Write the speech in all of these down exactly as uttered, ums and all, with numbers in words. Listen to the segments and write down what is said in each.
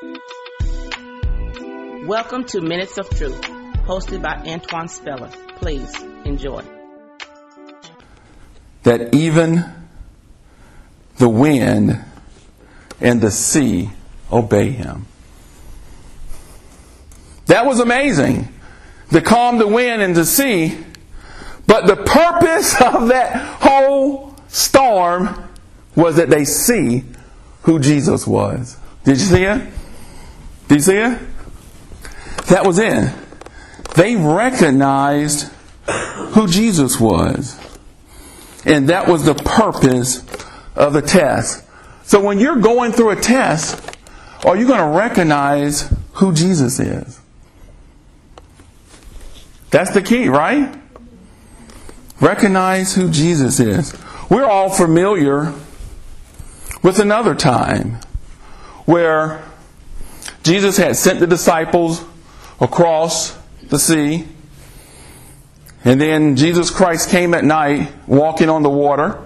Welcome to Minutes of Truth, hosted by Antoine Speller. Please enjoy. That even the wind and the sea obey him. That was amazing. To calm the wind and the sea. But the purpose of that whole storm was that they see who Jesus was. Did you see it? Did you see it? That was it. They recognized who Jesus was. And that was the purpose of the test. So when you're going through a test, are you going to recognize who Jesus is? That's the key, right? Recognize who Jesus is. We're all familiar with another time where Jesus had sent the disciples across the sea. And then Jesus Christ came at night walking on the water.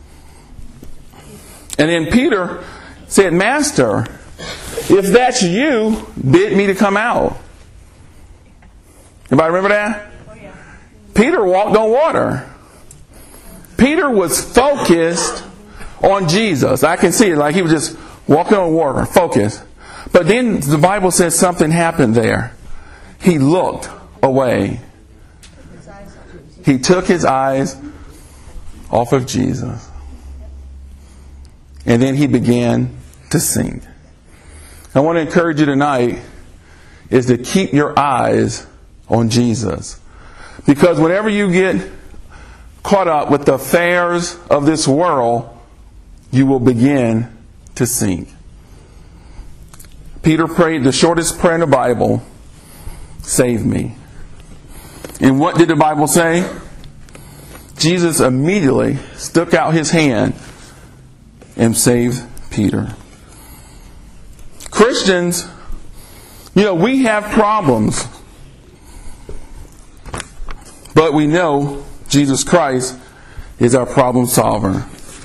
And then Peter said, "Master, if that's you, bid me to come out." Anybody remember that? Oh, yeah. Peter walked on water. Peter was focused on Jesus. I can see it like he was just walking on water, focused. But then the Bible says something happened there. He looked away. He took his eyes off of Jesus. And then he began to sink. I want to encourage you tonight is to keep your eyes on Jesus. Because whenever you get caught up with the affairs of this world, you will begin to sink. Peter prayed the shortest prayer in the Bible, "Save me." And what did the Bible say? Jesus immediately stuck out his hand and saved Peter. Christians, you know, we have problems. But we know Jesus Christ is our problem solver.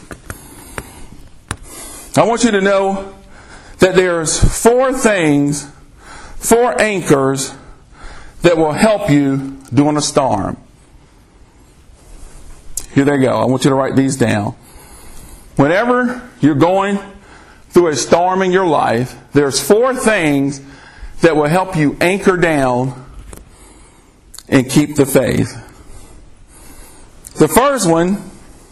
I want you to know that there's four things, four anchors that will help you during a storm. Here they go. I want you to write these down. Whenever you're going through a storm in your life, there's four things that will help you anchor down and keep the faith. The first one,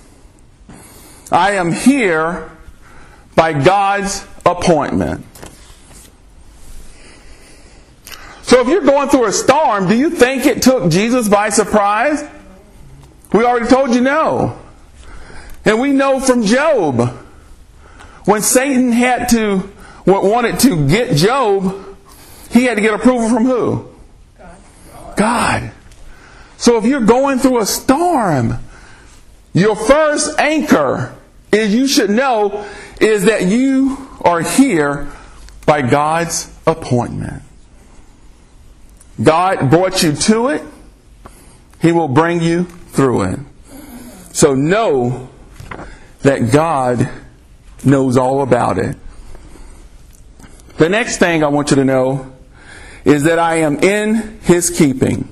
I am here by God's appointment. So if you're going through a storm, do you think it took Jesus by surprise? We already told you no. And we know from Job, when Satan had to, wanted to get Job, he had to get approval from who? God. God. So if you're going through a storm, your first anchor is you should know is that you are here by God's appointment. God brought you to it. He will bring you through it. So know that God knows all about it. The next thing I want you to know is that I am in His keeping.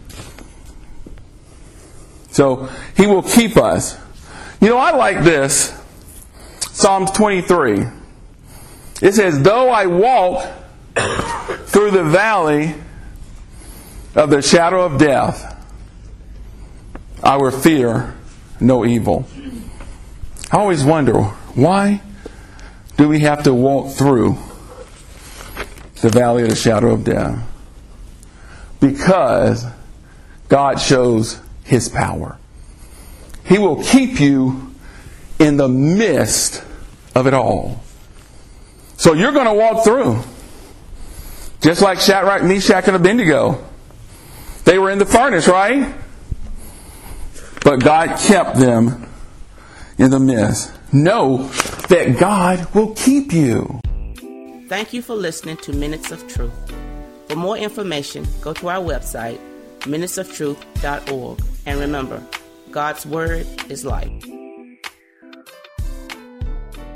So He will keep us. You know, I like this. Psalms twenty-three. It says, "Though I walk through the valley of the shadow of death, I will fear no evil." I always wonder, why do we have to walk through the valley of the shadow of death? Because God shows His power. He will keep you in the midst of it all. So you're going to walk through. Just like Shadrach, Meshach, and Abednego. They were in the furnace, right? But God kept them in the midst. Know that God will keep you. Thank you for listening to Minutes of Truth. For more information, go to our website, minutes of truth dot org. And remember, God's Word is life.